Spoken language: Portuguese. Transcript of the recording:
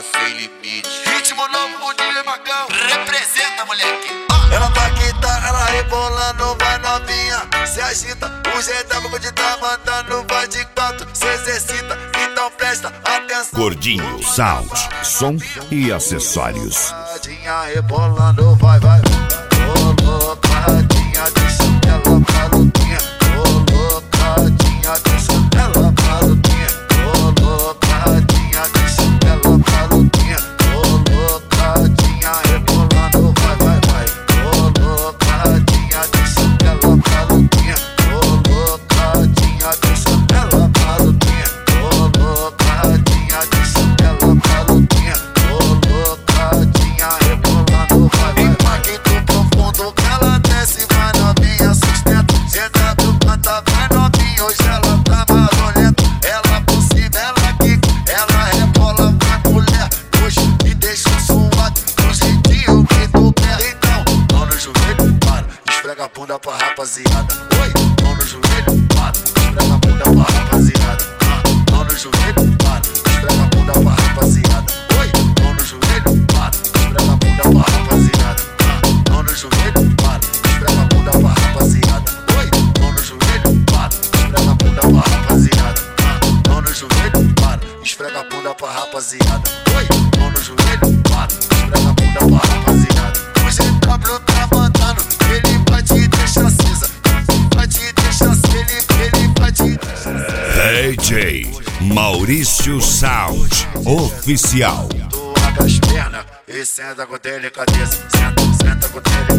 sem limite. Ritmo novo com DJ Macão. Representa, moleque. Ela tá quieta, ela rebolando, vai novinha, se agita. O jeito de tá mandando, vai de quatro, se exercita. Então presta atenção. Gordinho Sound, som e acessórios. Colocadinha rebolando, vai, vai. Colocadinha, deixa ela maluquinha. Colocadinha, deixa ela maluquinha. Colocadinha, deixa ela maluquinha. Colocadinha rebolando, vai, vai, vai. Colocadinha, deixa ela maluquinha. Colocadinha, deixa ela maluquinha. Colocadinha, deixa ela maluquinha. Colocadinha rebolando, vai, vai. Impacto profundo que ela desce, vai novinha, sustenta. Senta pro canta, vai novinha, hoje ela tá barulhenta. Ela por cima, ela quica, ela rebola, vai mulher. Puxa e deixa suado, do jeitinho que tu quer. Então, mão no joelho, para, esfrega a bunda pra rapaziada. Oi, mão no joelho, para, esfrega a bunda pra rapaziada. Mão no joelho, para, esfrega a bunda pra rapaziada. Oi, mão no joelho, para, esfrega a bunda pra rapaziada. Mão no joelho, para, esfrega a bunda pra rapaziada. Oi, mão no joelho, para, esfrega a bunda pra rapaziada. Mão no joelho, para, esfrega a bunda pra rapaziada. Oi, mão no joelho, para, esfrega a bunda pra rapaziada. O GW tá mandando, ele vai te deixar acesa. Vai te deixar acesa, ele vai te deixar. DJ Maurício Sound Oficial. Tu abre as pernas e senta com delicadeza. Senta com delicadeza.